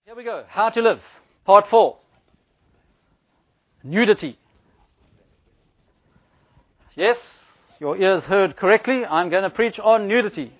Here we go. How to live. Part 4. Nudity. Yes, your ears heard correctly. I'm going to preach on nudity.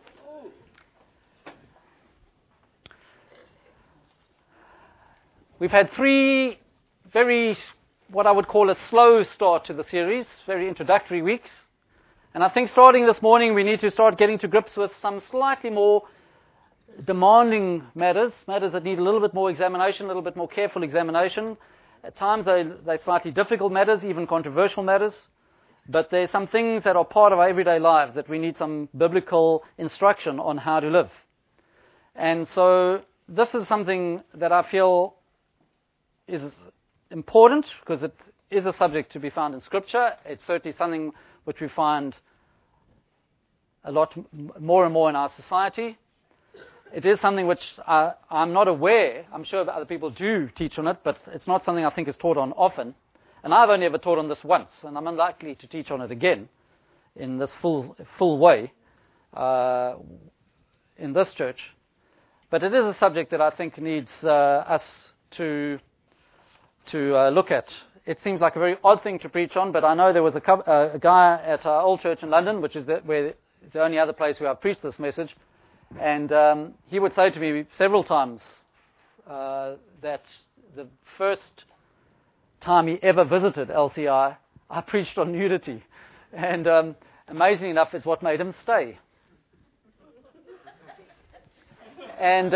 We've had 3 very, what I would call a slow start to the series, very introductory weeks. And I think starting this morning we need to start getting to grips with some slightly more demanding matters that need a little bit more examination, a little bit more careful examination. At times they're slightly difficult matters, even controversial matters. But there's some things that are part of our everyday lives that we need some biblical instruction on how to live. And so this is something that I feel is important because it is a subject to be found in Scripture. It's certainly something which we find a lot more and more in our society. It is something which I'm not aware, I'm sure that other people do teach on it, but it's not something I think is taught on often. And I've only ever taught on this once, and I'm unlikely to teach on it again in this full way in this church. But it is a subject that I think needs us to look at. It seems like a very odd thing to preach on, but I know there was a guy at our old church in London, which is where it's the only other place where I've preached this message, and he would say to me several times that the first time he ever visited LCI, I preached on nudity. And amazingly enough, it's what made him stay. And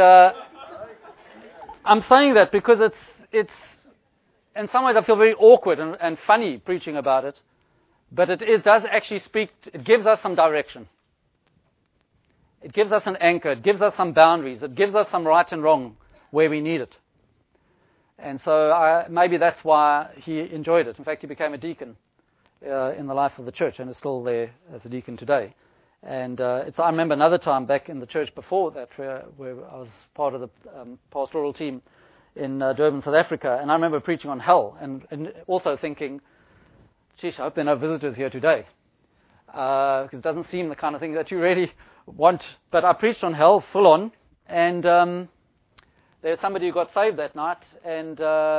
I'm saying that because it's in some ways I feel very awkward and funny preaching about it, but it does actually it gives us some direction. It gives us an anchor. It gives us some boundaries. It gives us some right and wrong where we need it. And so maybe that's why he enjoyed it. In fact, he became a deacon in the life of the church and is still there as a deacon today. And I remember another time back in the church before that where I was part of the pastoral team in Durban, South Africa, and I remember preaching on hell and also thinking, geez, I hope there are no visitors here today. Because it doesn't seem the kind of thing that you really want. But I preached on hell full on, and there was somebody who got saved that night and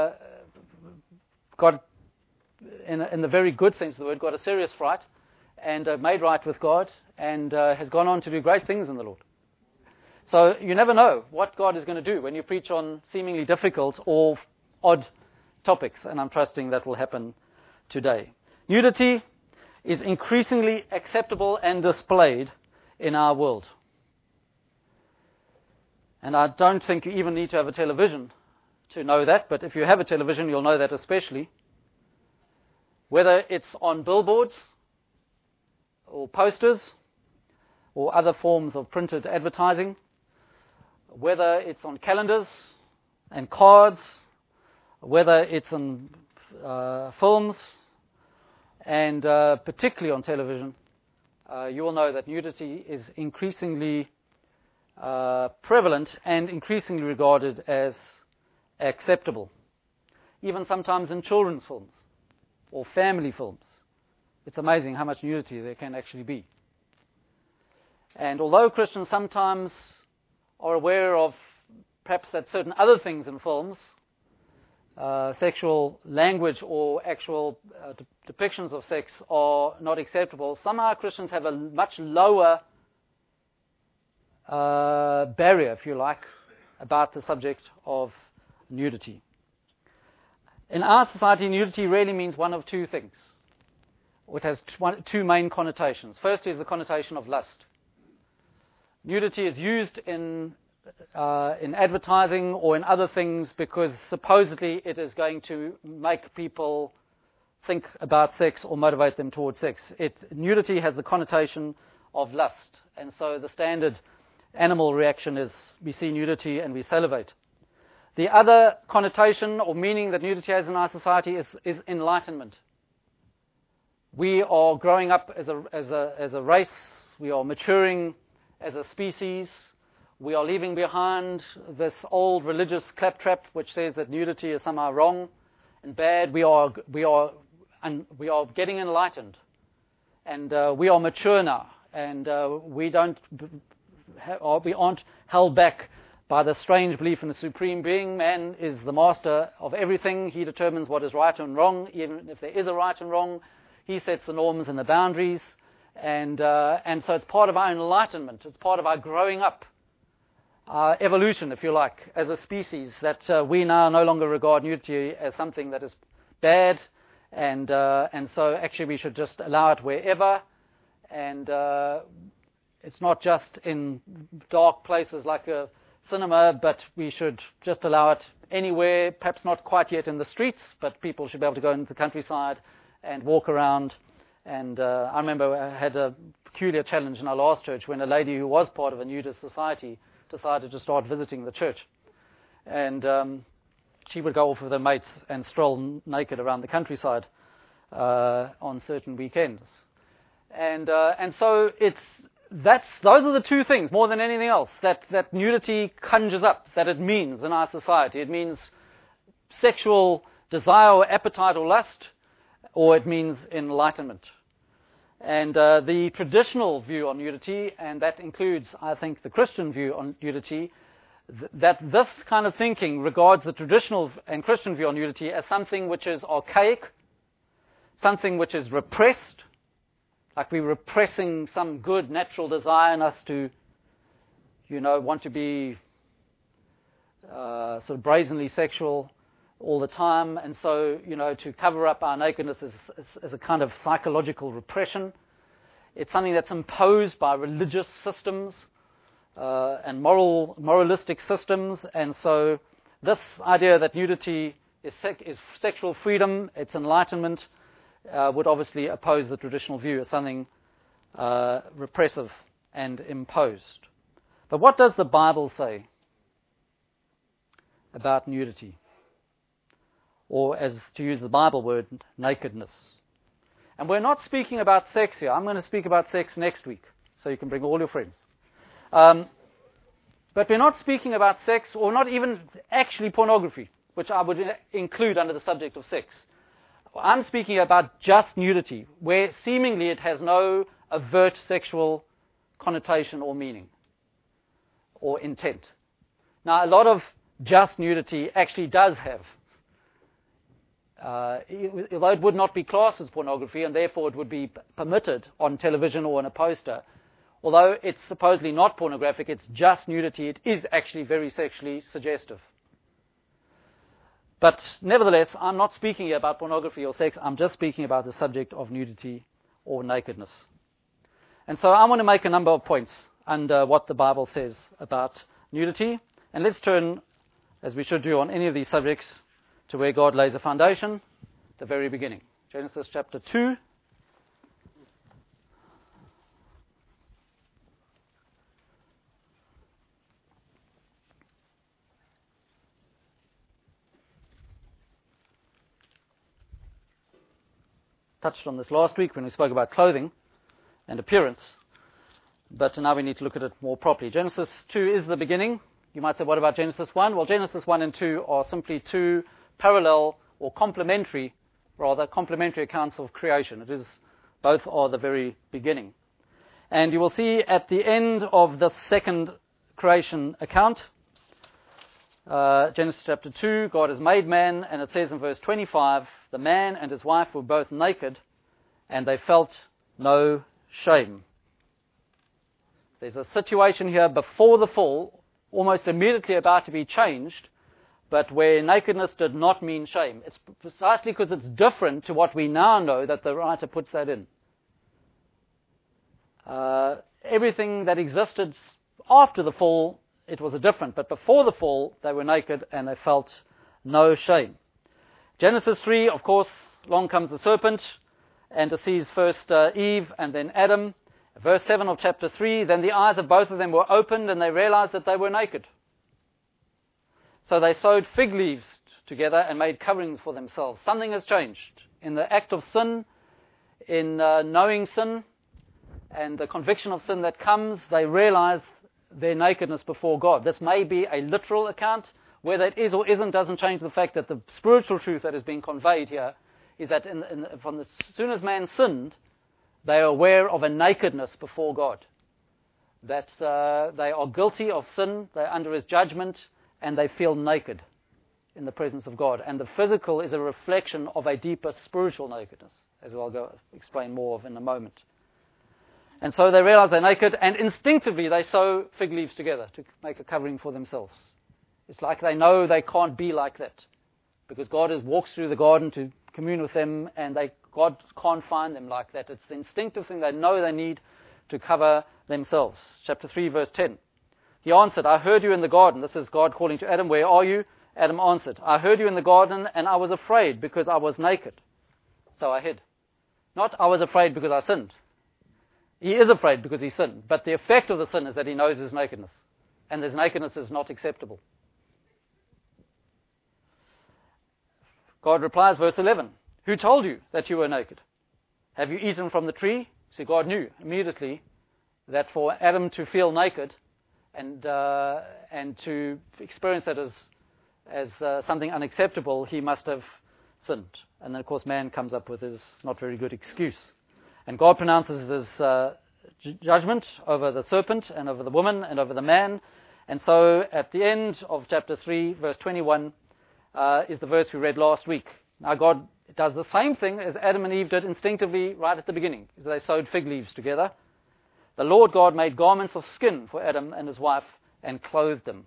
got, in the very good sense of the word, got a serious fright and made right with God and has gone on to do great things in the Lord. So you never know what God is going to do when you preach on seemingly difficult or odd topics, and I'm trusting that will happen today. Nudity is increasingly acceptable and displayed in our world. And I don't think you even need to have a television to know that, but if you have a television, you'll know that especially. Whether it's on billboards or posters or other forms of printed advertising, whether it's on calendars and cards, whether it's in films, and particularly on television, you will know that nudity is increasingly prevalent and increasingly regarded as acceptable. Even sometimes in children's films or family films. It's amazing how much nudity there can actually be. And although Christians sometimes are aware of perhaps that certain other things in films, sexual language or actual depictions of sex are not acceptable, somehow Christians have a much lower barrier, if you like, about the subject of nudity. In our society, nudity really means one of 2 things. It has 2 main connotations. First is the connotation of lust. Nudity is used in advertising or in other things because supposedly it is going to make people think about sex or motivate them towards sex. Nudity has the connotation of lust, and so the standard animal reaction is we see nudity and we salivate. The other connotation or meaning that nudity has in our society is enlightenment. We are growing up as a race. We are maturing as a species. We are leaving behind this old religious claptrap which says that nudity is somehow wrong and bad. We are getting enlightened, and we are mature now, and we aren't held back by the strange belief in a supreme being. Man is the master of everything. He determines what is right and wrong, even if there is a right and wrong. He sets the norms and the boundaries. And so it's part of our enlightenment. It's part of our growing up, our evolution, if you like, as a species, that we now no longer regard nudity as something that is bad. And so actually we should just allow it wherever. And it's not just in dark places like a cinema, but we should just allow it anywhere, perhaps not quite yet in the streets, but people should be able to go into the countryside and walk around. And I remember I had a peculiar challenge in our last church when a lady who was part of a nudist society decided to start visiting the church. And she would go off with her mates and stroll naked around the countryside on certain weekends. And so those are the two things, more than anything else, that nudity conjures up, that it means in our society. It means sexual desire or appetite or lust, or it means enlightenment. And the traditional view on nudity, and that includes, I think, the Christian view on nudity, that this kind of thinking regards the traditional and Christian view on nudity as something which is archaic, something which is repressed, like we're repressing some good natural desire in us to, want to be sort of brazenly sexual all the time. And so, to cover up our nakedness is a kind of psychological repression. It's something that's imposed by religious systems and moralistic systems. And so this idea that nudity is sexual freedom, it's enlightenment, would obviously oppose the traditional view as something repressive and imposed. But what does the Bible say about nudity? Or, as to use the Bible word, nakedness. And we're not speaking about sex here. I'm going to speak about sex next week, so you can bring all your friends. But we're not speaking about sex, or not even actually pornography, which I would include under the subject of sex. I'm speaking about just nudity, where seemingly it has no overt sexual connotation or meaning or intent. Now, a lot of just nudity actually does have, although it would not be classed as pornography, and therefore it would be permitted on television or on a poster, although it's supposedly not pornographic, it's just nudity, it is actually very sexually suggestive. But nevertheless, I'm not speaking here about pornography or sex. I'm just speaking about the subject of nudity or nakedness. And so I want to make a number of points under what the Bible says about nudity. And let's turn, as we should do on any of these subjects, to where God lays a foundation, the very beginning. Genesis chapter 2. Touched on this last week when we spoke about clothing and appearance, but now we need to look at it more properly. Genesis 2 is the beginning. You might say, what about Genesis 1? Well, Genesis 1 and 2 are simply two parallel or complementary accounts of creation. Both are the very beginning. And you will see at the end of the second creation account, Genesis chapter 2, God has made man, and it says in verse 25, the man and his wife were both naked, and they felt no shame. There's a situation here before the fall, almost immediately about to be changed, but where nakedness did not mean shame. It's precisely because it's different to what we now know that the writer puts that in. Everything that existed after the fall, it was different, but before the fall, they were naked and they felt no shame. Genesis 3, of course, along comes the serpent and deceives first Eve and then Adam. Verse 7 of chapter 3, then the eyes of both of them were opened and they realized that they were naked. So they sewed fig leaves together and made coverings for themselves. Something has changed. In the act of sin, in knowing sin, and the conviction of sin that comes, they realize their nakedness before God. This may be a literal account. Whether it is or isn't doesn't change the fact that the spiritual truth that is being conveyed here is that from as soon as man sinned, they are aware of a nakedness before God. that they are guilty of sin, they're under his judgment, and they feel naked in the presence of God. And the physical is a reflection of a deeper spiritual nakedness, as I'll go explain more of in a moment. And so they realize they're naked, and instinctively they sew fig leaves together to make a covering for themselves. It's like they know they can't be like that, because God walks through the garden to commune with them, and God can't find them like that. It's the instinctive thing they know they need to cover themselves. Chapter 3, verse 10. He answered, I heard you in the garden. This is God calling to Adam, where are you? Adam answered, I heard you in the garden, and I was afraid because I was naked. So I hid. Not I was afraid because I sinned. He is afraid because he sinned. But the effect of the sin is that he knows his nakedness. And his nakedness is not acceptable. God replies, verse 11, who told you that you were naked? Have you eaten from the tree? See, God knew immediately that for Adam to feel naked and to experience that as something unacceptable, he must have sinned. And then, of course, man comes up with his not very good excuse. And God pronounces his judgment over the serpent and over the woman and over the man. And so at the end of chapter 3, verse 21, is the verse we read last week. Now God does the same thing as Adam and Eve did instinctively right at the beginning. They sewed fig leaves together. The Lord God made garments of skin for Adam and his wife and clothed them.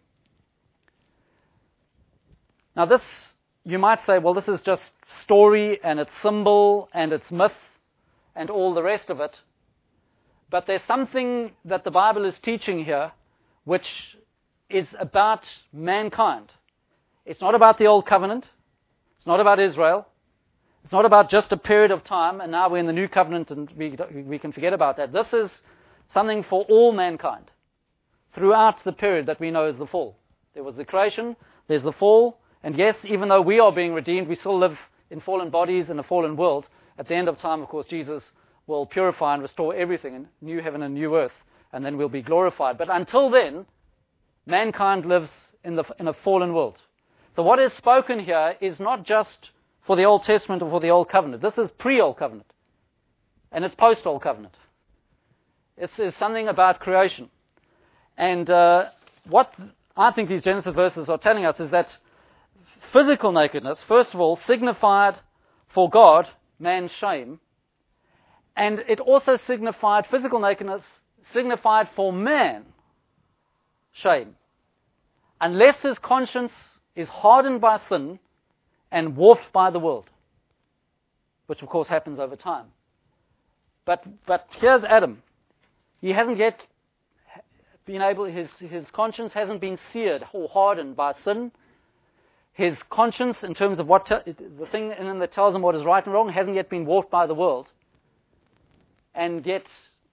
Now this, you might say, well, this is just story and it's symbol and it's myth and all the rest of it. But there's something that the Bible is teaching here which is about mankind. It's not about the Old Covenant. It's not about Israel. It's not about just a period of time and now we're in the New Covenant and we can forget about that. This is something for all mankind throughout the period that we know as the fall. There was the creation, there's the fall, and yes, even though we are being redeemed, we still live in fallen bodies in a fallen world. At the end of time, of course, Jesus will purify and restore everything in new heaven and new earth, and then we'll be glorified. But until then, mankind lives in a fallen world. So what is spoken here is not just for the Old Testament or for the Old Covenant. This is pre-Old Covenant, and it's post-Old Covenant. It's something about creation. And what I think these Genesis verses are telling us is that physical nakedness, first of all, signified for God man's shame, and it also signified, physical nakedness signified for man shame. Unless his conscience is hardened by sin and warped by the world, which of course happens over time. But here's Adam. He hasn't yet been able, his conscience hasn't been seared or hardened by sin. His conscience, in terms of the thing in him that tells him what is right and wrong, hasn't yet been warped by the world. And yet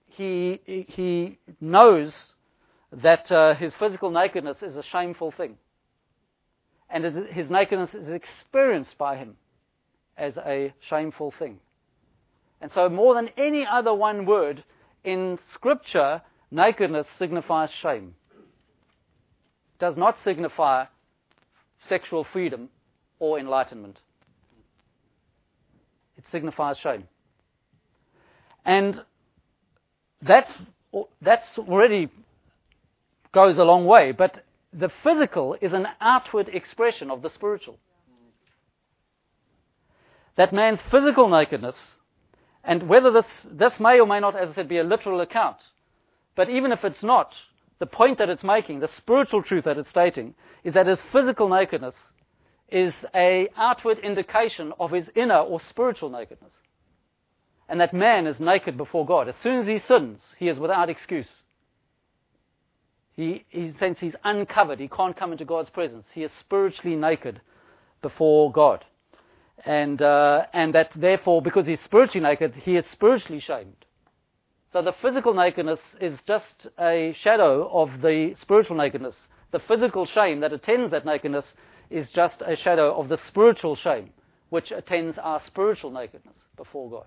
he knows that his physical nakedness is a shameful thing. And his nakedness is experienced by him as a shameful thing. And so more than any other one word in Scripture, nakedness signifies shame. It does not signify sexual freedom or enlightenment. It signifies shame. And that's already goes a long way, but the physical is an outward expression of the spiritual. That man's physical nakedness, and whether this may or may not, as I said, be a literal account, but even if it's not, the point that it's making, the spiritual truth that it's stating, is that his physical nakedness is an outward indication of his inner or spiritual nakedness. And that man is naked before God. As soon as he sins, he is without excuse. He thinks he's uncovered. He can't come into God's presence. He is spiritually naked before God. And that therefore, because he's spiritually naked, he is spiritually shamed. So the physical nakedness is just a shadow of the spiritual nakedness. The physical shame that attends that nakedness is just a shadow of the spiritual shame, which attends our spiritual nakedness before God.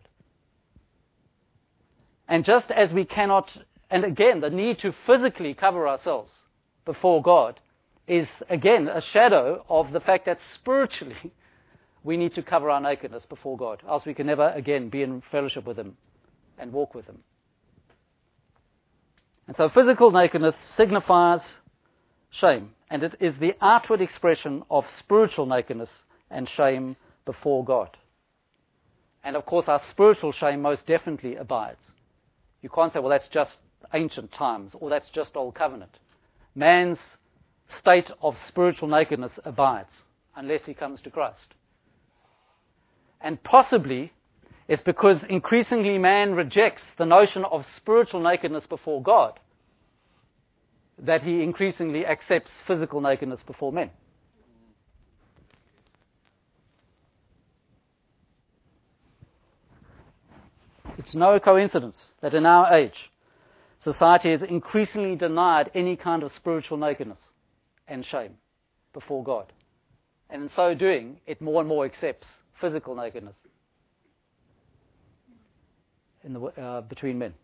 And just as we cannot, and again, the need to physically cover ourselves before God is, again, a shadow of the fact that spiritually we need to cover our nakedness before God, else we can never again be in fellowship with Him and walk with Him. And so physical nakedness signifies shame, and it is the outward expression of spiritual nakedness and shame before God. And of course, our spiritual shame most definitely abides. You can't say, well, that's just ancient times, or that's just old covenant. Man's state of spiritual nakedness abides, unless he comes to Christ. And possibly, it's because increasingly man rejects the notion of spiritual nakedness before God, that he increasingly accepts physical nakedness before men. It's no coincidence that in our age, society has increasingly denied any kind of spiritual nakedness and shame before God. And in so doing, it more and more accepts physical nakedness between men.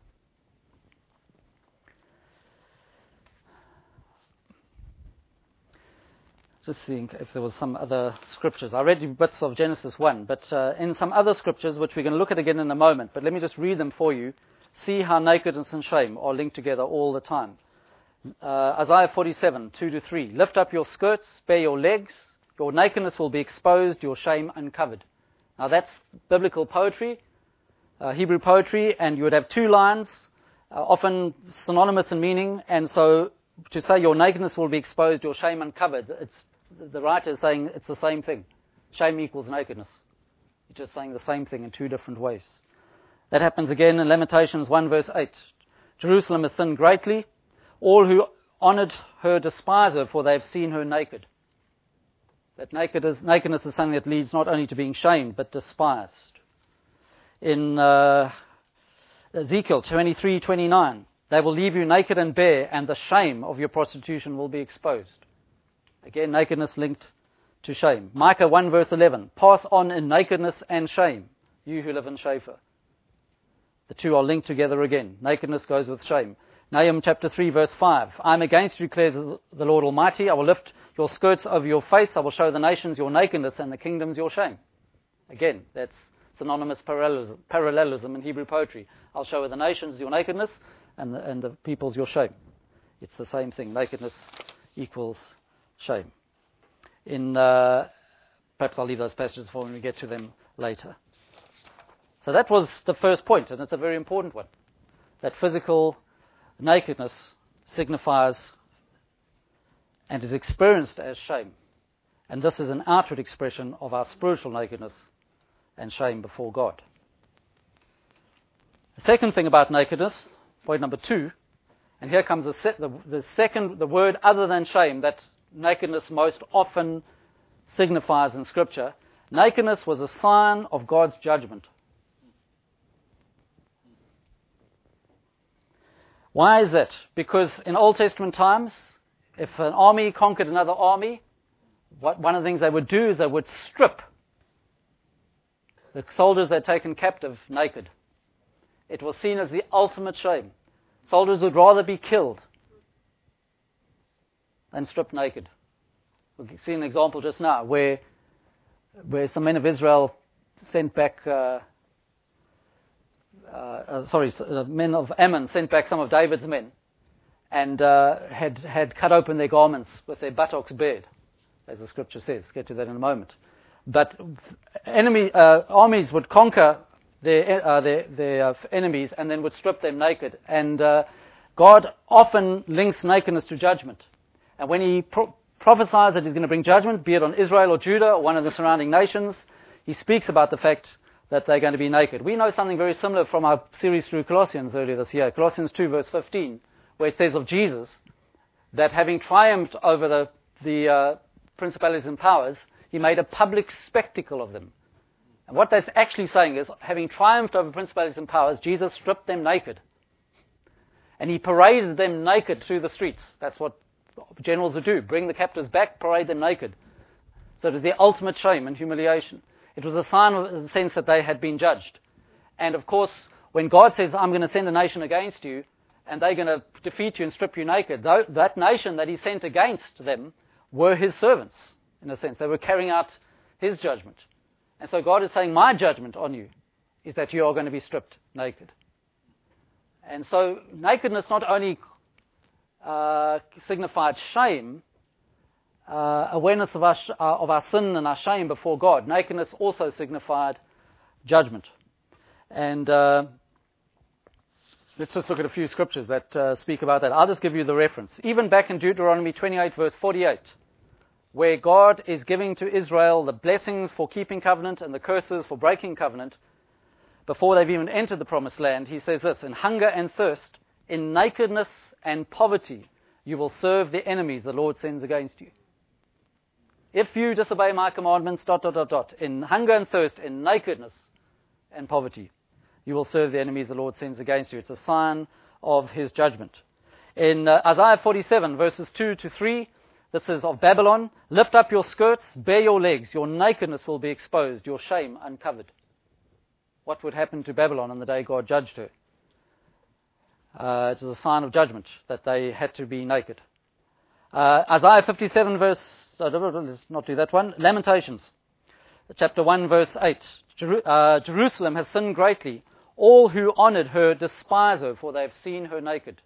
Just think if there was some other scriptures. I read you bits of Genesis 1, but in some other scriptures, which we're going to look at again in a moment, but let me just read them for you. See how nakedness and shame are linked together all the time. Isaiah 47, 2-3. Lift up your skirts, bare your legs. Your nakedness will be exposed, your shame uncovered. Now that's biblical poetry, Hebrew poetry, and you would have two lines, often synonymous in meaning, and so to say your nakedness will be exposed, your shame uncovered, the writer is saying it's the same thing. Shame equals nakedness. He's just saying the same thing in two different ways. That happens again in Lamentations 1 verse 8. Jerusalem has sinned greatly. All who honored her despise her, for they have seen her naked. That nakedness is something that leads not only to being shamed, but despised. In Ezekiel 23:29, they will leave you naked and bare, and the shame of your prostitution will be exposed. Again, nakedness linked to shame. Micah 1 verse 11, pass on in nakedness and shame, you who live in Shapher. The two are linked together again. Nakedness goes with shame. Nahum chapter 3 verse 5, I am against you, declares the Lord Almighty. I will lift your skirts over your face. I will show the nations your nakedness and the kingdoms your shame. Again, that's synonymous parallelism in Hebrew poetry. I'll show the nations your nakedness and the peoples your shame. It's the same thing. Nakedness equals shame. Perhaps I'll leave those passages for when we get to them later. So that was the first point, and it's a very important one. That physical nakedness signifies and is experienced as shame. And this is an outward expression of our spiritual nakedness and shame before God. The second thing about nakedness, point number 2, and here comes the word other than shame that nakedness most often signifies in Scripture. Nakedness was a sign of God's judgment. Why is that? Because in Old Testament times, if an army conquered another army, one of the things they would do is they would strip the soldiers they'd taken captive naked. It was seen as the ultimate shame. Soldiers would rather be killed than stripped naked. We've seen an example just now where some men of Israel sent back, men of Ammon sent back some of David's men and had cut open their garments with their buttocks bared, as the scripture says. Get to that in a moment. But armies would conquer their enemies and then would strip them naked. And God often links nakedness to judgment. And when He prophesies that He's going to bring judgment, be it on Israel or Judah or one of the surrounding nations, He speaks about the fact that they're going to be naked. We know something very similar from our series through Colossians earlier this year. Colossians 2 verse 15, where it says of Jesus that having triumphed over the principalities and powers, He made a public spectacle of them. And what that's actually saying is, having triumphed over principalities and powers, Jesus stripped them naked. And He paraded them naked through the streets. That's what generals would do. Bring the captives back, parade them naked. So it was the ultimate shame and humiliation. It was a sign of the sense that they had been judged. And of course, when God says, I'm going to send a nation against you, and they're going to defeat you and strip you naked, that nation that He sent against them were His servants, in a sense. They were carrying out His judgment. And so God is saying, my judgment on you is that you are going to be stripped naked. And so nakedness not only signified shame, awareness of our sin and our shame before God. Nakedness also signified judgment. And let's just look at a few scriptures that speak about that. I'll just give you the reference. Even back in Deuteronomy 28, verse 48, where God is giving to Israel the blessings for keeping covenant and the curses for breaking covenant, before they've even entered the promised land, he says this: in hunger and thirst, in nakedness and poverty, you will serve the enemies the Lord sends against you. If you disobey my commandments, ... in hunger and thirst, in nakedness and poverty, you will serve the enemies the Lord sends against you. It's a sign of his judgment. In Isaiah 47, verses 2 to 3, this is of Babylon: lift up your skirts, bare your legs, your nakedness will be exposed, your shame uncovered. What would happen to Babylon on the day God judged her? It was a sign of judgment that they had to be naked. Isaiah 57, let's not do that one. Lamentations, chapter 1, verse 8. Jerusalem has sinned greatly. All who honored her despise her, for they have seen her naked.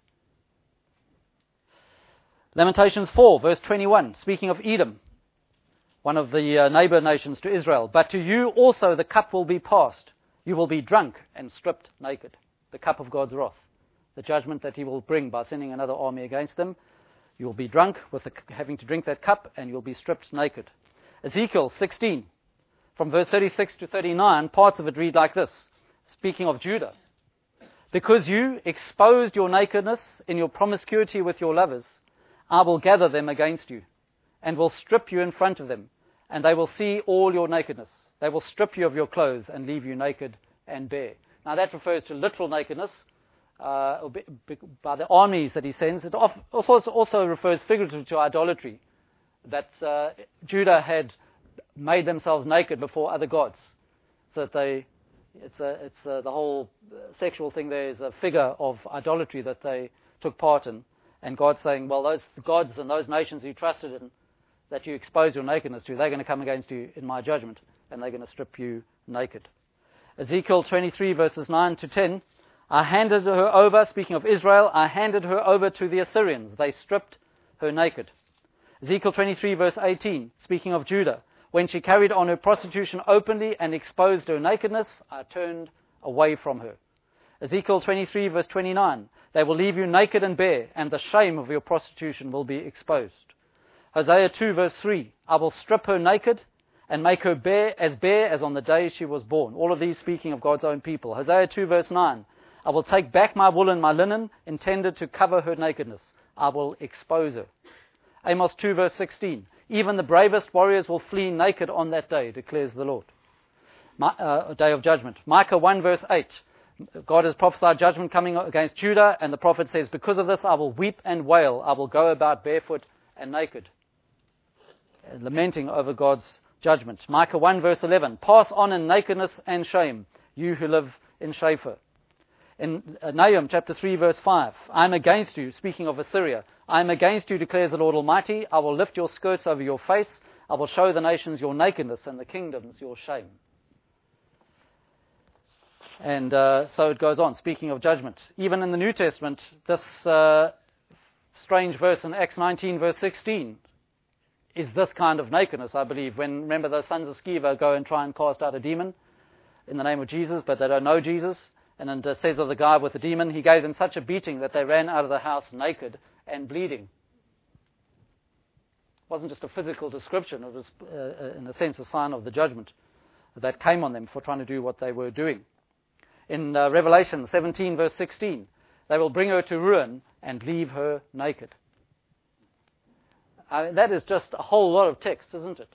Lamentations 4, verse 21, speaking of Edom, one of the neighbor nations to Israel. But to you also the cup will be passed. You will be drunk and stripped naked. The cup of God's wrath, the judgment that he will bring by sending another army against them. You will be drunk with having to drink that cup, and you'll be stripped naked. Ezekiel 16, from verse 36 to 39, parts of it read like this, speaking of Judah. Because you exposed your nakedness in your promiscuity with your lovers, I will gather them against you, and will strip you in front of them, and they will see all your nakedness. They will strip you of your clothes and leave you naked and bare. Now that refers to literal nakedness by the armies that he sends. It also refers figuratively to idolatry, that Judah had made themselves naked before other gods. So that the whole sexual thing there is a figure of idolatry that they took part in. And God's saying, well, those gods and those nations you trusted in, that you expose your nakedness to, they're going to come against you in my judgment, and they're going to strip you naked. Ezekiel 23, verses 9 to 10, I handed her over, speaking of Israel, I handed her over to the Assyrians. They stripped her naked. Ezekiel 23, verse 18, speaking of Judah, when she carried on her prostitution openly and exposed her nakedness, I turned away from her. Ezekiel 23, verse 29, they will leave you naked and bare, and the shame of your prostitution will be exposed. Hosea 2, verse 3, I will strip her naked and make her bare as on the day she was born. All of these speaking of God's own people. Hosea 2, verse 9, I will take back my wool and my linen, intended to cover her nakedness. I will expose her. Amos 2, verse 16, even the bravest warriors will flee naked on that day, declares the Lord. Day of judgment. Micah 1, verse 8, God has prophesied judgment coming against Judah, and the prophet says, because of this I will weep and wail. I will go about barefoot and naked, lamenting over God's judgment. Micah 1, verse 11, pass on in nakedness and shame, you who live in Shapher. In Nahum chapter 3, verse 5, I am against you, speaking of Assyria, I am against you, declares the Lord Almighty. I will lift your skirts over your face. I will show the nations your nakedness and the kingdoms your shame. And so it goes on, speaking of judgment. Even in the New Testament, this strange verse in Acts 19, verse 16, is this kind of nakedness, I believe. When, remember, the sons of Sceva go and try and cast out a demon in the name of Jesus, but they don't know Jesus. And then it says of the guy with the demon, he gave them such a beating that they ran out of the house naked and bleeding. It wasn't just a physical description, it was, in a sense, a sign of the judgment that came on them for trying to do what they were doing. In Revelation 17, verse 16, they will bring her to ruin and leave her naked. That is just a whole lot of text, isn't it?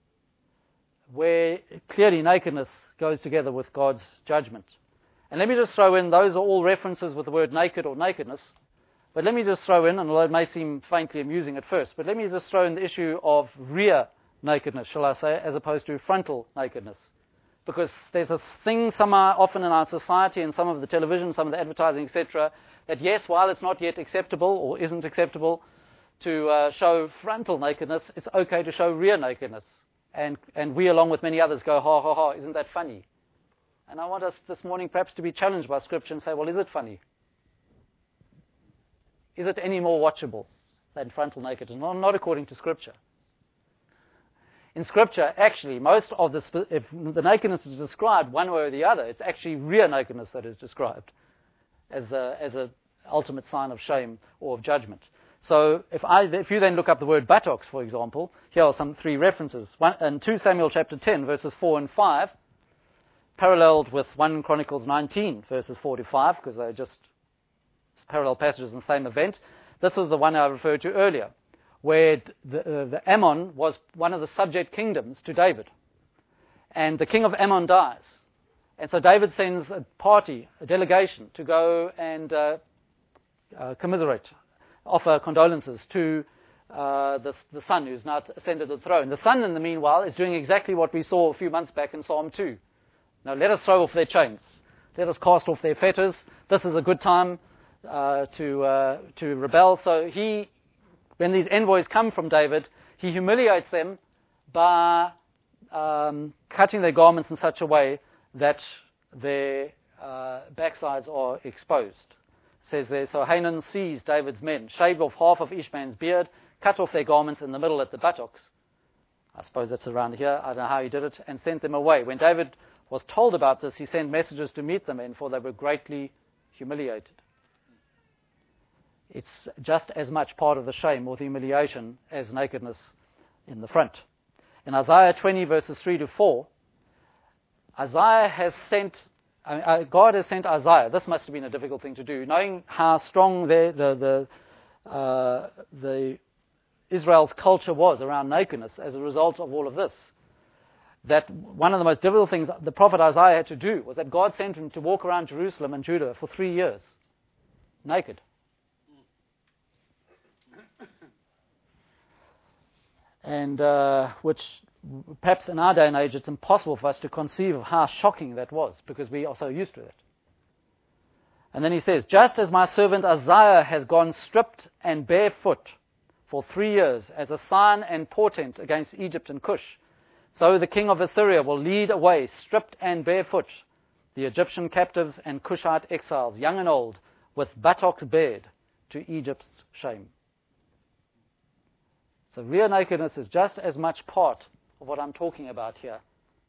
Where clearly nakedness goes together with God's judgment. And let me just throw in, those are all references with the word naked or nakedness. But let me just throw in, and although it may seem faintly amusing at first, but let me just throw in the issue of rear nakedness, shall I say, as opposed to frontal nakedness. Because there's a thing somehow often in our society and some of the television, some of the advertising, etc., that yes, while it's not yet acceptable or isn't acceptable to show frontal nakedness, it's okay to show rear nakedness. And we, along with many others, go, ha, ha, ha, isn't that funny? And I want us this morning perhaps to be challenged by Scripture and say, well, is it funny? is it any more watchable than frontal nakedness? Not according to Scripture. In Scripture, actually, most of if the nakedness is described one way or the other, it's actually rear nakedness that is described as a ultimate sign of shame or of judgment. So if you then look up the word buttocks, for example, here are some 3 references. One, in 2 Samuel chapter 10, verses 4 and 5, paralleled with 1 Chronicles 19, verses 4 to 5, because they're just parallel passages in the same event. This was the one I referred to earlier, where the Ammon was one of the subject kingdoms to David. And the king of Ammon dies. And so David sends a party, a delegation, to go and commiserate, offer condolences to the son who's now ascended to the throne. The son, in the meanwhile, is doing exactly what we saw a few months back in Psalm 2. Now, let us throw off their chains. Let us cast off their fetters. This is a good time to rebel. So when these envoys come from David, he humiliates them by cutting their garments in such a way that their backsides are exposed. It says there, so Hanan seized David's men, shaved off half of Ishmael's beard, cut off their garments in the middle at the buttocks. I suppose that's around here. I don't know how he did it, and sent them away. When David was told about this, he sent messengers to meet the men, for they were greatly humiliated. It's just as much part of the shame or the humiliation as nakedness in the front. In Isaiah 20, verses 3 to 4, God has sent Isaiah. This must have been a difficult thing to do, knowing how strong the Israel's culture was around nakedness as a result of all of this. That one of the most difficult things the prophet Isaiah had to do was that God sent him to walk around Jerusalem and Judah for 3 years, naked. And which perhaps in our day and age it's impossible for us to conceive of how shocking that was, because we are so used to it. And then he says, just as my servant Isaiah has gone stripped and barefoot for 3 years as a sign and portent against Egypt and Cush, so the king of Assyria will lead away stripped and barefoot the Egyptian captives and Cushite exiles, young and old, with buttocks bared, to Egypt's shame. So rear nakedness is just as much part of what I'm talking about here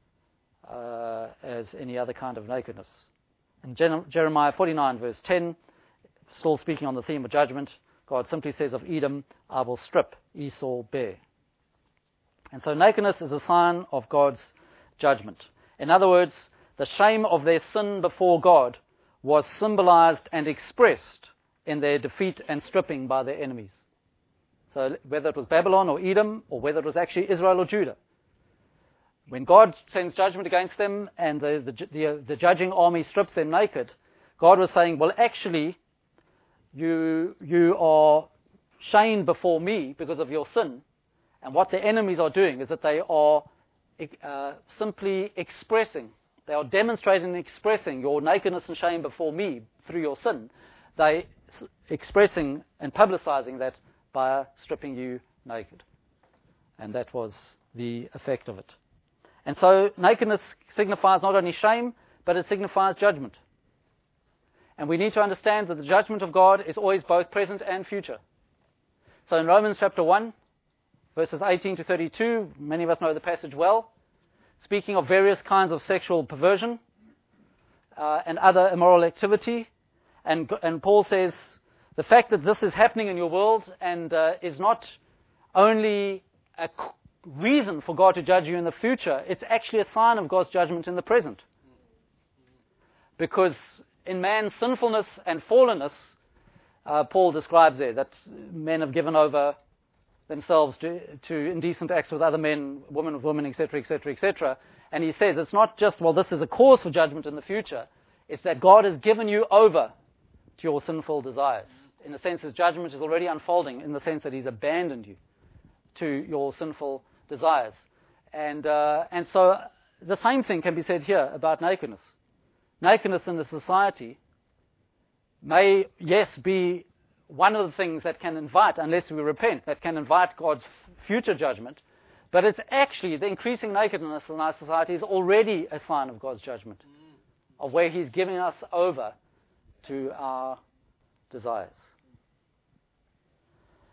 as any other kind of nakedness. In Jeremiah 49, verse 10, still speaking on the theme of judgment, God simply says of Edom, I will strip Esau bare. And so nakedness is a sign of God's judgment. In other words, the shame of their sin before God was symbolized and expressed in their defeat and stripping by their enemies. So whether it was Babylon or Edom, or whether it was actually Israel or Judah, when God sends judgment against them and the judging army strips them naked, God was saying, well, actually, you are shamed before me because of your sin. And what the enemies are doing is that they are simply expressing, they are demonstrating and expressing your nakedness and shame before me through your sin. They expressing and publicizing that by stripping you naked. And that was the effect of it. And so nakedness signifies not only shame, but it signifies judgment. And we need to understand that the judgment of God is always both present and future. So in Romans chapter 1, verses 18 to 32, many of us know the passage well, speaking of various kinds of sexual perversion and other immoral activity. And Paul says, the fact that this is happening in your world and is not only a reason for God to judge you in the future, it's actually a sign of God's judgment in the present. Because in man's sinfulness and fallenness, Paul describes there that men have given over themselves to indecent acts with other men, women with women, etc., etc., etc. And he says it's not just, well, this is a cause for judgment in the future. It's that God has given you over to your sinful desires. In a sense, his judgment is already unfolding in the sense that he's abandoned you to your sinful desires. And so the same thing can be said here about nakedness. Nakedness in the society may, yes, be one of the things that can invite, unless we repent, that can invite God's future judgment, but it's actually the increasing nakedness in our society is already a sign of God's judgment, of where he's giving us over to our desires.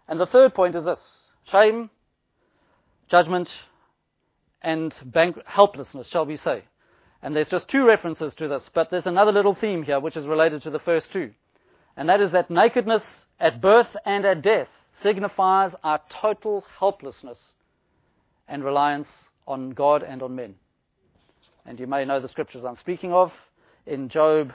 And the third point is this: shame, judgment, and helplessness, shall we say. And there's just two references to this, but there's another little theme here which is related to the first two. And that is that nakedness at birth and at death signifies our total helplessness and reliance on God and on men. And you may know the scriptures I'm speaking of. In Job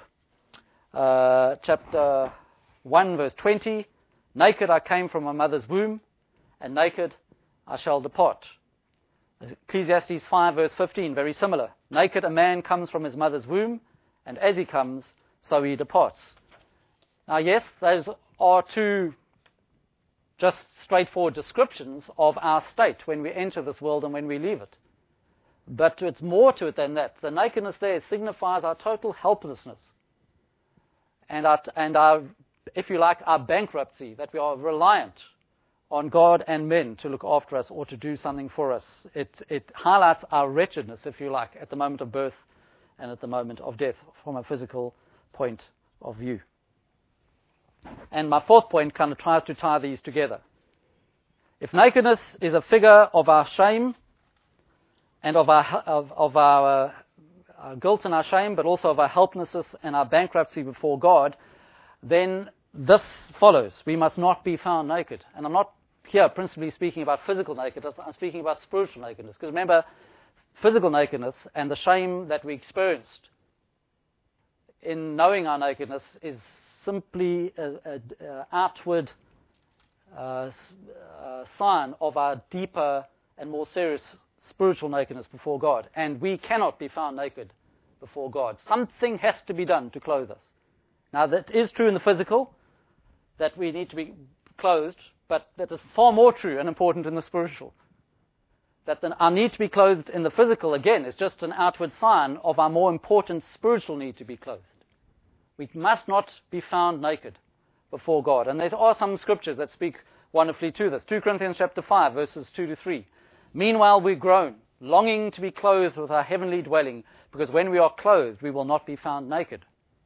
chapter 1, verse 20, naked I came from my mother's womb, and naked I shall depart. Ecclesiastes 5, verse 15, very similar. Naked a man comes from his mother's womb, and as he comes, so he departs. Now, yes, those are two just straightforward descriptions of our state when we enter this world and when we leave it. But it's more to it than that. The nakedness there signifies our total helplessness and our, if you like, our bankruptcy, that we are reliant on God and men to look after us or to do something for us. It highlights our wretchedness, if you like, at the moment of birth and at the moment of death from a physical point of view. And my fourth point kind of tries to tie these together. If nakedness is a figure of our shame and of our guilt and our shame, but also of our helplessness and our bankruptcy before God, then this follows. We must not be found naked. And I'm not here principally speaking about physical nakedness, I'm speaking about spiritual nakedness. Because remember, physical nakedness and the shame that we experienced in knowing our nakedness is simply an outward sign of our deeper and more serious spiritual nakedness before God. And we cannot be found naked before God. Something has to be done to clothe us. Now, that is true in the physical, that we need to be clothed, but that is far more true and important in the spiritual. That our need to be clothed in the physical, again, is just an outward sign of our more important spiritual need to be clothed. We must not be found naked before God. And there are some scriptures that speak wonderfully to this. 2 Corinthians chapter 5, verses 2 to 3. Meanwhile we groan, longing to be clothed with our heavenly dwelling, because when we are clothed, we will not be found naked.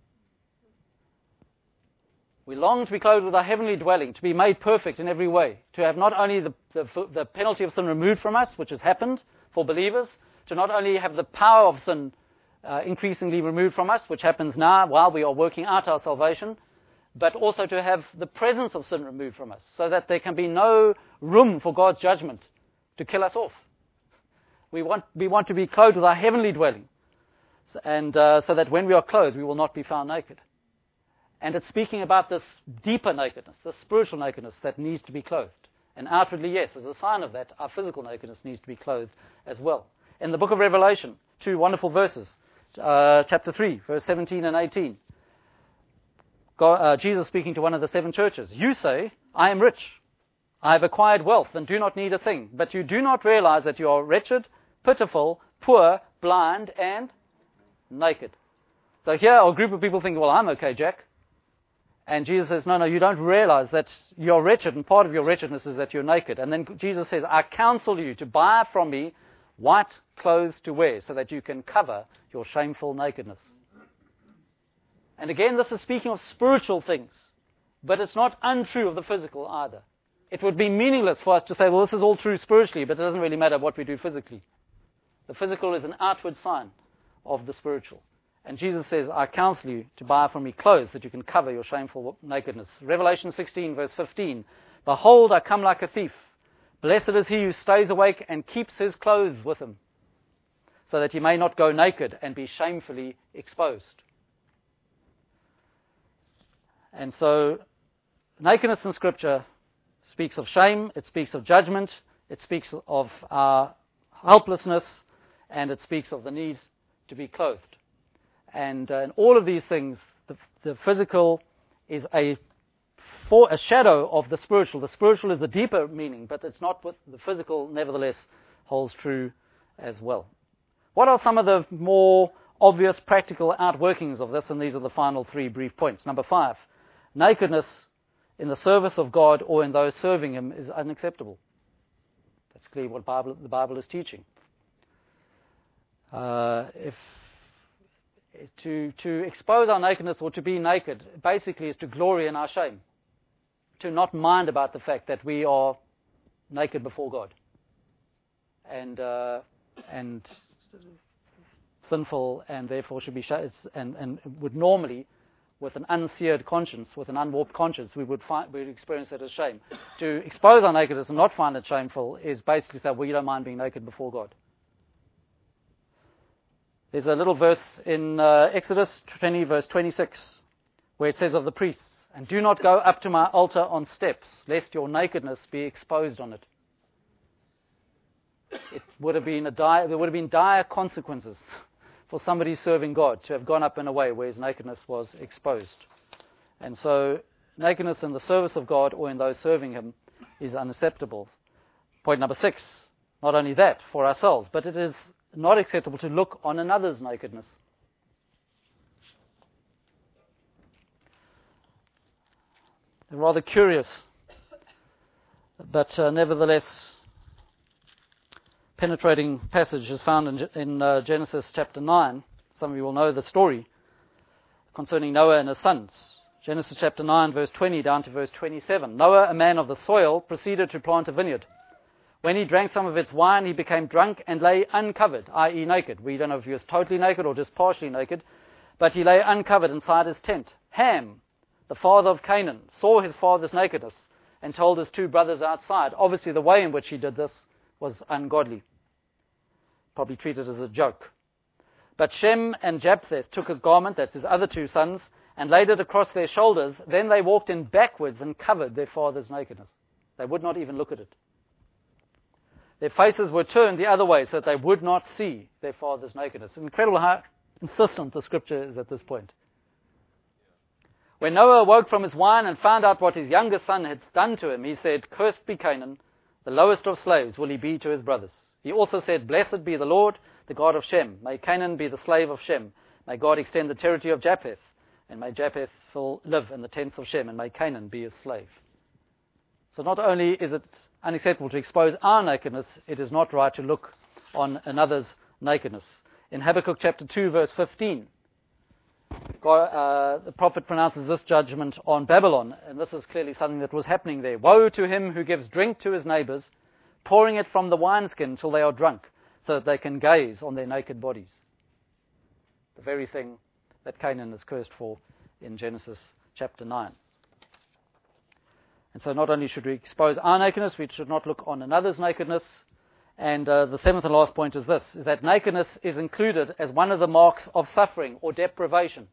We long to be clothed with our heavenly dwelling, to be made perfect in every way, to have not only the penalty of sin removed from us, which has happened for believers, to not only have the power of sin increasingly removed from us, which happens now while we are working out our salvation, but also to have the presence of sin removed from us, so that there can be no room for God's judgment to kill us off. We want to be clothed with our heavenly dwelling, and so that when we are clothed, we will not be found naked. And it's speaking about this deeper nakedness, this spiritual nakedness that needs to be clothed. And outwardly, yes, as a sign of that, our physical nakedness needs to be clothed as well. In the book of Revelation, two wonderful verses, chapter 3, verse 17 and 18. Jesus speaking to one of the seven churches. You say, I am rich. I have acquired wealth and do not need a thing. But you do not realize that you are wretched, pitiful, poor, blind, and naked. So here a group of people think, well, I'm okay, Jack. And Jesus says, no, you don't realize that you're wretched, and part of your wretchedness is that you're naked. And then Jesus says, I counsel you to buy from me white clothes to wear, so that you can cover your shameful nakedness. And again, this is speaking of spiritual things, but it's not untrue of the physical either. It would be meaningless for us to say, well, this is all true spiritually, but it doesn't really matter what we do physically. The physical is an outward sign of the spiritual. And Jesus says, I counsel you to buy from me clothes that you can cover your shameful nakedness. Revelation 16, verse 15. Behold, I come like a thief. Blessed is he who stays awake and keeps his clothes with him, so that he may not go naked and be shamefully exposed. And so, nakedness in Scripture speaks of shame, it speaks of judgment, it speaks of our helplessness, and it speaks of the need to be clothed. And in all of these things, the physical is a shadow of the spiritual. The spiritual is the deeper meaning, but it's not what the physical, nevertheless, holds true as well. What are some of the more obvious practical outworkings of this? And these are the final three brief points. Number 5, nakedness in the service of God or in those serving Him is unacceptable. That's clearly what the Bible is teaching. To expose our nakedness or to be naked basically is to glory in our shame. to not mind about the fact that we are naked before God and sinful, and therefore should be and would normally, with an unseared conscience, with an unwarped conscience, we would experience it as shame. To expose our nakedness and not find it shameful is basically say, well, you don't mind being naked before God. There's a little verse in Exodus 20, verse 26, where it says of the priests, "And do not go up to my altar on steps, lest your nakedness be exposed on it." It would have been there would have been dire consequences for somebody serving God to have gone up in a way where his nakedness was exposed. And so nakedness in the service of God or in those serving him is unacceptable. Point number 6, not only that for ourselves, but it is not acceptable to look on another's nakedness. A rather curious, but nevertheless penetrating passage is found in Genesis chapter 9. Some of you will know the story concerning Noah and his sons. Genesis chapter 9, verse 20 down to verse 27. Noah, a man of the soil, proceeded to plant a vineyard. When he drank some of its wine, he became drunk and lay uncovered, i.e. naked. We don't know if he was totally naked or just partially naked, but he lay uncovered inside his tent. Ham, the father of Canaan, saw his father's nakedness and told his 2 brothers outside. Obviously, the way in which he did this was ungodly. Probably treated as a joke. But Shem and Japheth took a garment, that's his other 2 sons, and laid it across their shoulders. Then they walked in backwards and covered their father's nakedness. They would not even look at it. Their faces were turned the other way so that they would not see their father's nakedness. It's incredible how insistent the scripture is at this point. When Noah awoke from his wine and found out what his youngest son had done to him, he said, "Cursed be Canaan, the lowest of slaves will he be to his brothers." He also said, "Blessed be the Lord, the God of Shem. May Canaan be the slave of Shem. May God extend the territory of Japheth, and may Japheth live in the tents of Shem, and may Canaan be his slave." So not only is it unacceptable to expose our nakedness, it is not right to look on another's nakedness. In Habakkuk chapter 2, verse 15, the prophet pronounces this judgment on Babylon, and this is clearly something that was happening there. "Woe to him who gives drink to his neighbors, pouring it from the wineskin till they are drunk, so that they can gaze on their naked bodies." The very thing that Canaan is cursed for in Genesis chapter 9. And so not only should we expose our nakedness, we should not look on another's nakedness. And the 7th and last point is this, is that nakedness is included as one of the marks of suffering or deprivation.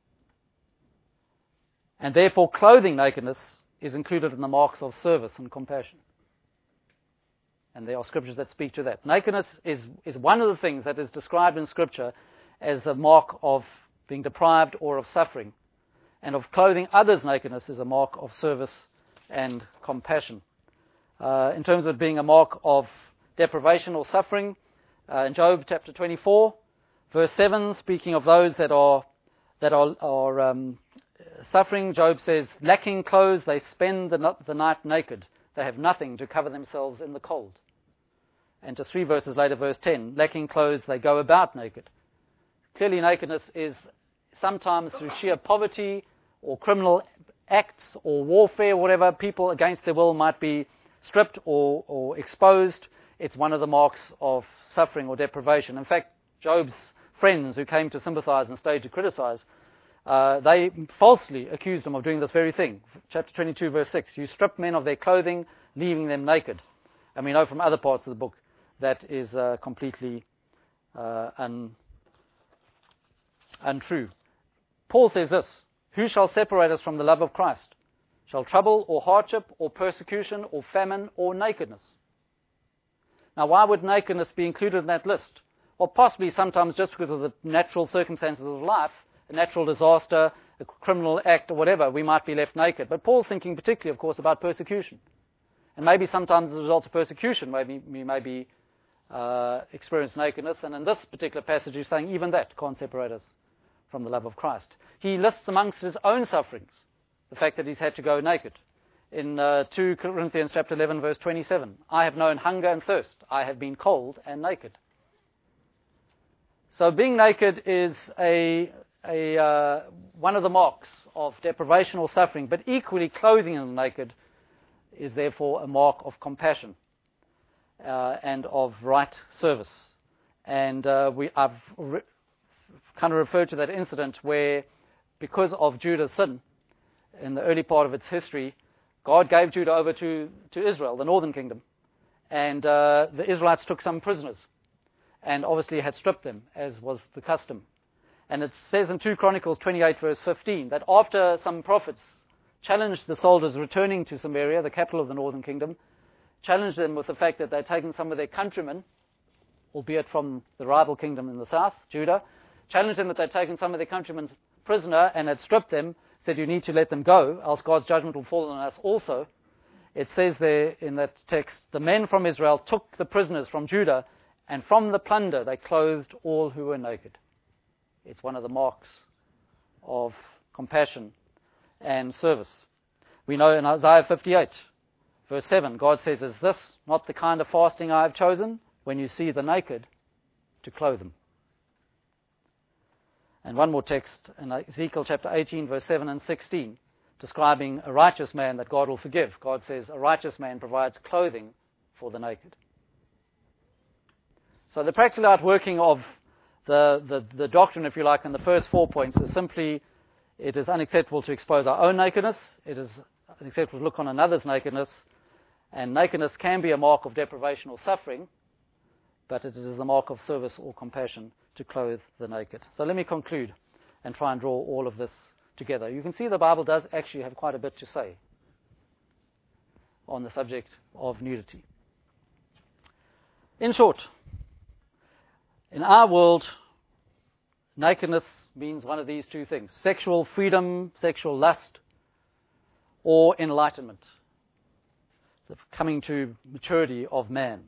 And therefore clothing nakedness is included in the marks of service and compassion. And there are scriptures that speak to that. Nakedness is one of the things that is described in Scripture as a mark of being deprived or of suffering. And of clothing others' nakedness is a mark of service and compassion. In terms of it being a mark of deprivation or suffering, in Job chapter 24, verse 7, speaking of those that are suffering, Job says, "Lacking clothes, they spend the night naked. They have nothing to cover themselves in the cold." And just 3 verses later, verse 10, "Lacking clothes, they go about naked." Clearly, nakedness is sometimes through sheer poverty or criminal acts or warfare, whatever. People against their will might be stripped or exposed. It's one of the marks of suffering or deprivation. In fact, Job's friends who came to sympathize and stayed to criticize, they falsely accused him of doing this very thing. Chapter 22, verse 6, "You strip men of their clothing, leaving them naked." And we know from other parts of the book that is completely untrue. Paul says this, "Who shall separate us from the love of Christ? Shall trouble or hardship or persecution or famine or nakedness?" Now, why would nakedness be included in that list? Well, possibly sometimes just because of the natural circumstances of life, a natural disaster, a criminal act or whatever, we might be left naked. But Paul's thinking particularly, of course, about persecution. And maybe sometimes as a result of persecution, maybe we may experience nakedness. And in this particular passage, he's saying even that can't separate us from the love of Christ. He lists amongst his own sufferings the fact that he's had to go naked. In 2 Corinthians chapter 11, verse 27, "I have known hunger and thirst. I have been cold and naked." So being naked is a one of the marks of deprivation or suffering, but equally clothing the naked is therefore a mark of compassion and of right service. And I've kind of referred to that incident where, because of Judah's sin, in the early part of its history, God gave Judah over to Israel, the northern kingdom, and the Israelites took some prisoners, and obviously had stripped them, as was the custom. And it says in 2 Chronicles 28, verse 15, that after some prophets challenged the soldiers returning to Samaria, the capital of the northern kingdom, challenged them with the fact that they'd taken some of their countrymen, albeit from the rival kingdom in the south, Judah, challenged them that they'd taken some of their countrymen prisoner and had stripped them, said, you need to let them go, else God's judgment will fall on us also. It says there in that text, the men from Israel took the prisoners from Judah, and from the plunder they clothed all who were naked. It's one of the marks of compassion and service. We know in Isaiah 58, verse 7, God says, is this not the kind of fasting I have chosen? When you see the naked, to clothe them. And one more text in Ezekiel chapter 18, verse 7 and 16, describing a righteous man that God will forgive. God says, a righteous man provides clothing for the naked. So the practical outworking of the doctrine, if you like, in the first 4 points is simply, it is unacceptable to expose our own nakedness. It is unacceptable to look on another's nakedness. And nakedness can be a mark of deprivation or suffering, but it is the mark of service or compassion to clothe the naked. So let me conclude and try and draw all of this together. You can see the Bible does actually have quite a bit to say on the subject of nudity. In short, in our world, nakedness means one of these two things: sexual freedom, sexual lust, or enlightenment, the coming to maturity of man.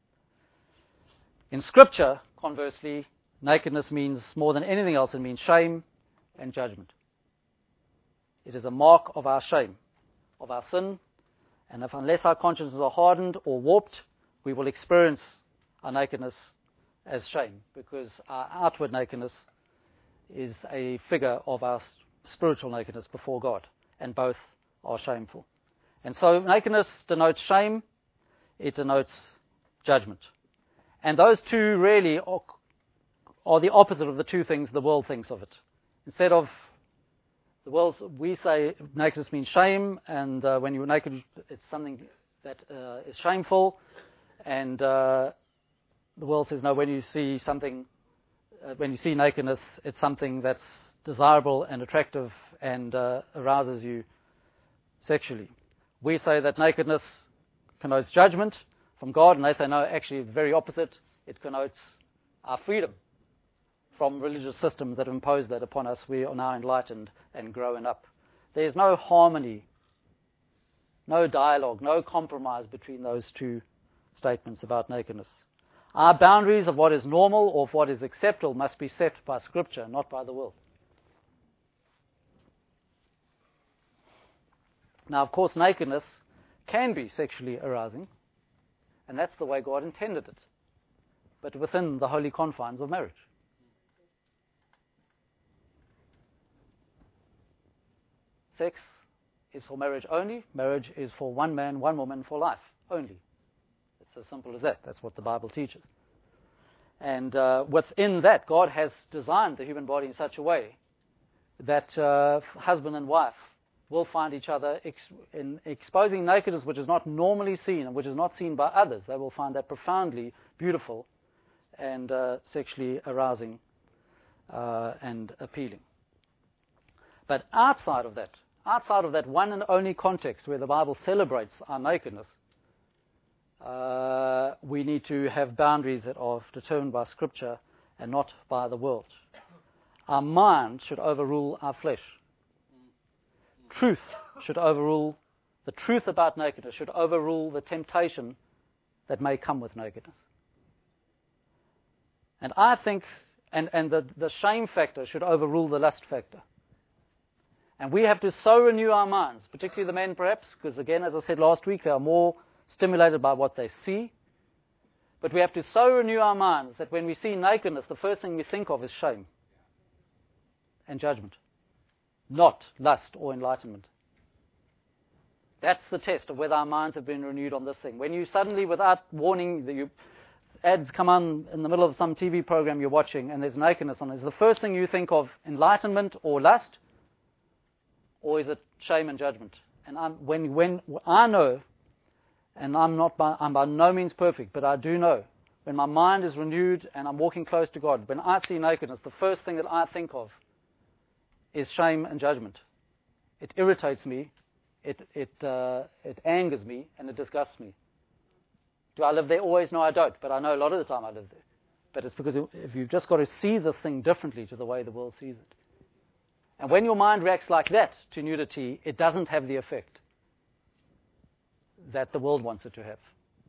In Scripture, conversely, nakedness means more than anything else. It means shame and judgment. It is a mark of our shame, of our sin, and unless our consciences are hardened or warped, we will experience our nakedness as shame, because our outward nakedness is a figure of our spiritual nakedness before God, and both are shameful. And so nakedness denotes shame, it denotes judgment. And those two really are the opposite of the two things the world thinks of it. Instead of the world, we say nakedness means shame, and when you're naked, it's something that is shameful. And the world says, no, when you see something, when you see nakedness, it's something that's desirable and attractive and arouses you sexually. We say that nakedness connotes judgment from God, and they say, no, actually, the very opposite. It connotes our freedom from religious systems that have imposed that upon us. We are now enlightened and growing up. There's no harmony, no dialogue, no compromise between those two statements about nakedness. Our boundaries of what is normal or of what is acceptable must be set by Scripture, not by the world. Now, of course, nakedness can be sexually arousing, and that's the way God intended it, but within the holy confines of marriage. Sex is for marriage only. Marriage is for one man, one woman for life only. It's as simple as that. That's what the Bible teaches. And within that, God has designed the human body in such a way that husband and wife will find each other in exposing nakedness which is not normally seen and which is not seen by others. They will find that profoundly beautiful and sexually arousing and appealing. But outside of that one and only context where the Bible celebrates our nakedness, we need to have boundaries that are determined by Scripture and not by the world. Our mind should overrule our flesh. Truth should overrule, the truth about nakedness should overrule the temptation that may come with nakedness. And I think, and the shame factor should overrule the lust factor. And we have to so renew our minds, particularly the men perhaps, because again, as I said last week, they are more stimulated by what they see. But we have to so renew our minds that when we see nakedness, the first thing we think of is shame and judgment, not lust or enlightenment. That's the test of whether our minds have been renewed on this thing. When you suddenly, without warning, ads come on in the middle of some TV program you're watching and there's nakedness on it, is the first thing you think of enlightenment or lust, or is it shame and judgment? And when I know, and I'm by no means perfect, but I do know, when my mind is renewed and I'm walking close to God, when I see nakedness, the first thing that I think of is shame and judgment. It irritates me. It angers me and it disgusts me. Do I live there always? No, I don't. But I know a lot of the time I live there. But it's because if you've just got to see this thing differently to the way the world sees it. And when your mind reacts like that to nudity, it doesn't have the effect that the world wants it to have,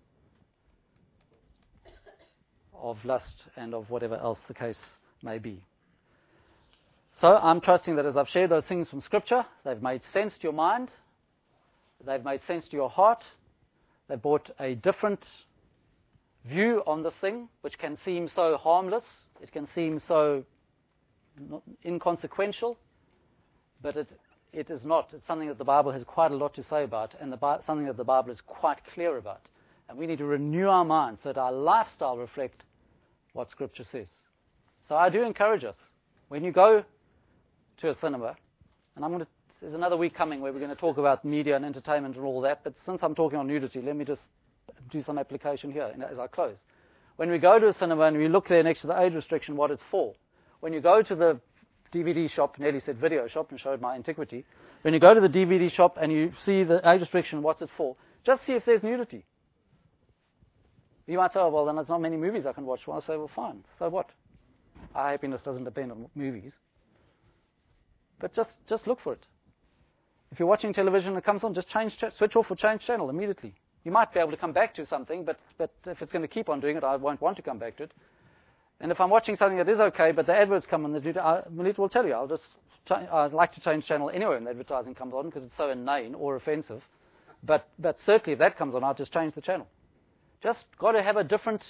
of lust and of whatever else the case may be. So I'm trusting that as I've shared those things from Scripture, they've made sense to your mind. They've made sense to your heart. They've brought a different view on this thing, which can seem so harmless. It can seem so inconsequential, but it is not. It's something that the Bible has quite a lot to say about, and something that the Bible is quite clear about. And we need to renew our minds so that our lifestyle reflect what Scripture says. So I do encourage us, when you go to a cinema, and there's another week coming where we're going to talk about media and entertainment and all that, but since I'm talking on nudity, let me just do some application here as I close. When we go to a cinema and we look there next to the age restriction, what it's for. When you go to the DVD shop, nearly said video shop and showed my antiquity, when you go to the DVD shop and you see the age restriction, what's it for? Just see if there's nudity. You might say, oh, well, then there's not many movies I can watch. Well, I say, well, fine, so what? Our happiness doesn't depend on movies. But just look for it. If you're watching television and it comes on, just switch off or change channel immediately. You might be able to come back to something, but if it's going to keep on doing it, I won't want to come back to it. And if I'm watching something that is okay, but the adverts come on, Melita will tell you, I'd like to change channel anyway when the advertising comes on because it's so inane or offensive. But certainly if that comes on, I'll just change the channel. Just got to have a different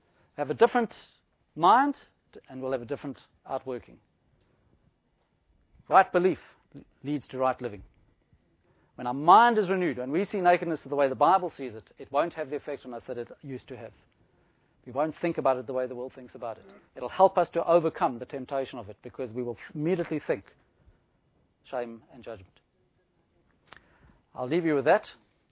mind, and we'll have a different outworking. Right belief leads to right living. When our mind is renewed and we see nakedness the way the Bible sees it, it won't have the effect on us that it used to have. We won't think about it the way the world thinks about it. It'll help us to overcome the temptation of it because we will immediately think shame and judgment. I'll leave you with that.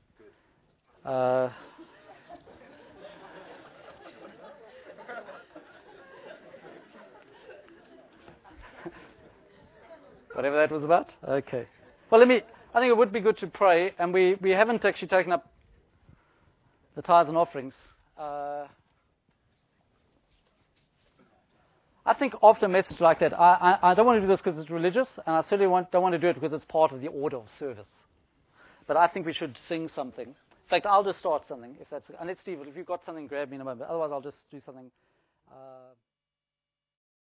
Whatever that was about? Okay. Well, I think it would be good to pray, and we haven't actually taken up the tithes and offerings. I think after a message like that, I don't want to do this because it's religious, and I certainly don't want to do it because it's part of the order of service. But I think we should sing something. In fact, I'll just start something, if that's... And let's, Steve, if you've got something, grab me in a moment. Otherwise, I'll just do something...